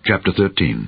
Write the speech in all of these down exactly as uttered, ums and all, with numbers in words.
Chapter thirteen.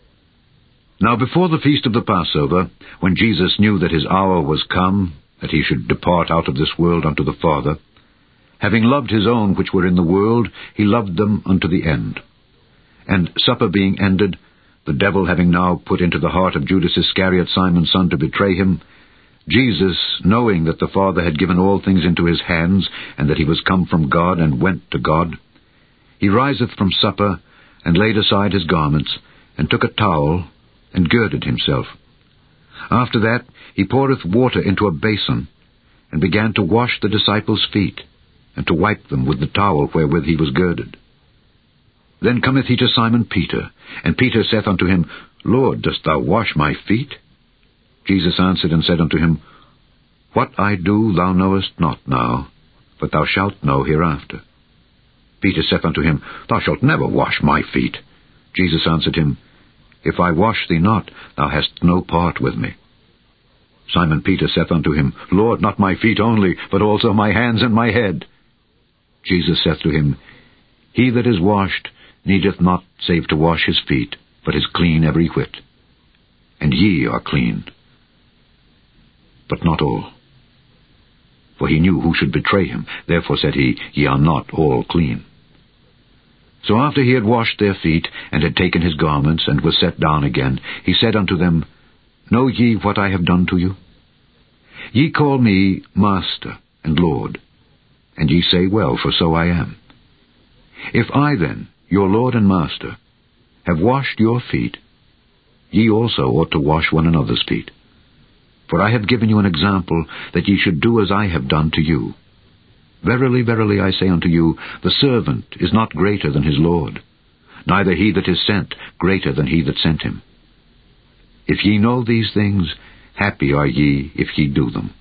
Now before the feast of the Passover, when Jesus knew that his hour was come, that he should depart out of this world unto the Father, having loved his own which were in the world, he loved them unto the end. And supper being ended, the devil having now put into the heart of Judas Iscariot, Simon's son, to betray him, Jesus, knowing that the Father had given all things into his hands, and that he was come from God and went to God, he riseth from supper, and laid aside his garments, and took a towel, and girded himself. After that he poureth water into a basin, and began to wash the disciples' feet, and to wipe them with the towel wherewith he was girded. Then cometh he to Simon Peter, and Peter saith unto him, Lord, dost thou wash my feet? Jesus answered and said unto him, What I do thou knowest not now, but thou shalt know hereafter. Peter saith unto him, Thou shalt never wash my feet. Jesus answered him, If I wash thee not, thou hast no part with me. Simon Peter saith unto him, Lord, not my feet only, but also my hands and my head. Jesus saith to him, He that is washed needeth not save to wash his feet, but is clean every whit. And ye are clean, but not all. For he knew who should betray him. Therefore said he, Ye are not all clean. So after he had washed their feet, and had taken his garments, and was set down again, he said unto them, Know ye what I have done to you? Ye call me Master and Lord, and ye say well, for so I am. If I then, your Lord and Master, have washed your feet, ye also ought to wash one another's feet. For I have given you an example, that ye should do as I have done to you. Verily, verily, I say unto you, the servant is not greater than his Lord, neither he that is sent greater than he that sent him. If ye know these things, happy are ye if ye do them.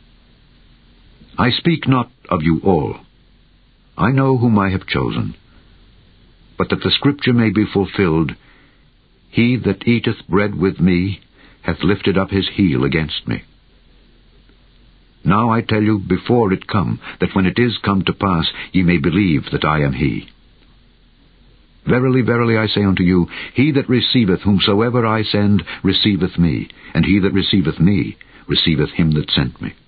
I speak not of you all. I know whom I have chosen. But that the scripture may be fulfilled, He that eateth bread with me hath lifted up his heel against me. Now I tell you before it come, that when it is come to pass, ye may believe that I am he. Verily, verily, I say unto you, he that receiveth whomsoever I send receiveth me, and he that receiveth me receiveth him that sent me.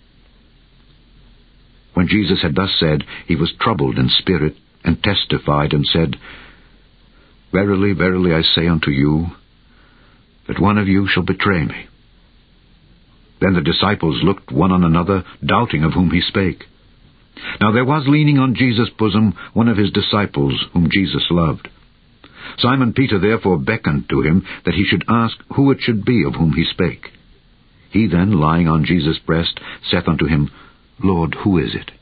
When Jesus had thus said, he was troubled in spirit, and testified, and said, Verily, verily, I say unto you, that one of you shall betray me. Then the disciples looked one on another, doubting of whom he spake. Now there was leaning on Jesus' bosom one of his disciples, whom Jesus loved. Simon Peter therefore beckoned to him, that he should ask who it should be of whom he spake. He then, lying on Jesus' breast, saith unto him, Lord, who is it?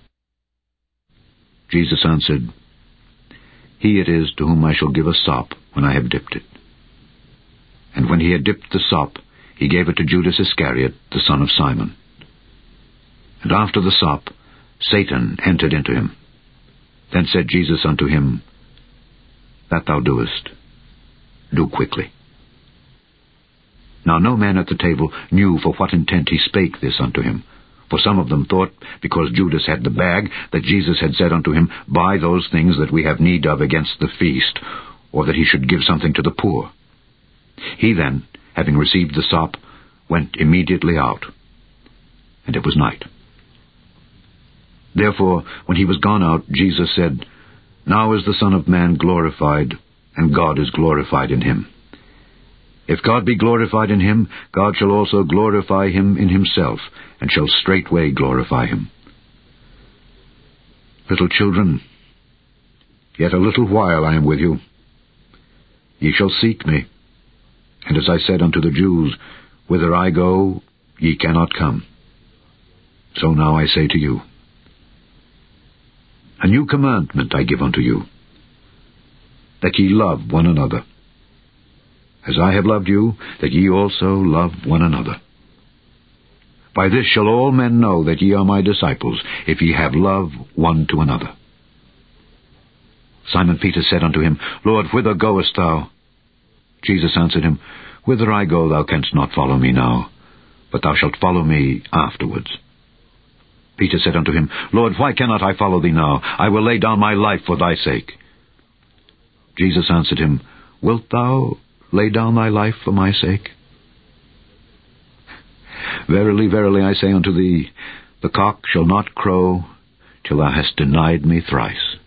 Jesus answered, He it is to whom I shall give a sop when I have dipped it. And when he had dipped the sop, he gave it to Judas Iscariot, the son of Simon. And after the sop, Satan entered into him. Then said Jesus unto him, That thou doest, do quickly. Now no man at the table knew for what intent he spake this unto him. For some of them thought, because Judas had the bag, that Jesus had said unto him, Buy those things that we have need of against the feast, or that he should give something to the poor. He then, having received the sop, went immediately out, and it was night. Therefore, when he was gone out, Jesus said, Now is the Son of Man glorified, and God is glorified in him. If God be glorified in him, God shall also glorify him in himself, and shall straightway glorify him. Little children, yet a little while I am with you. Ye shall seek me. And as I said unto the Jews, Whither I go, ye cannot come. So now I say to you, A new commandment I give unto you, that ye love one another. As I have loved you, that ye also love one another. By this shall all men know that ye are my disciples, if ye have love one to another. Simon Peter said unto him, Lord, whither goest thou? Jesus answered him, Whither I go thou canst not follow me now, but thou shalt follow me afterwards. Peter said unto him, Lord, why cannot I follow thee now? I will lay down my life for thy sake. Jesus answered him, wilt thou lay down thy life for my sake? Verily, verily, I say unto thee, the cock shall not crow till thou hast denied me thrice.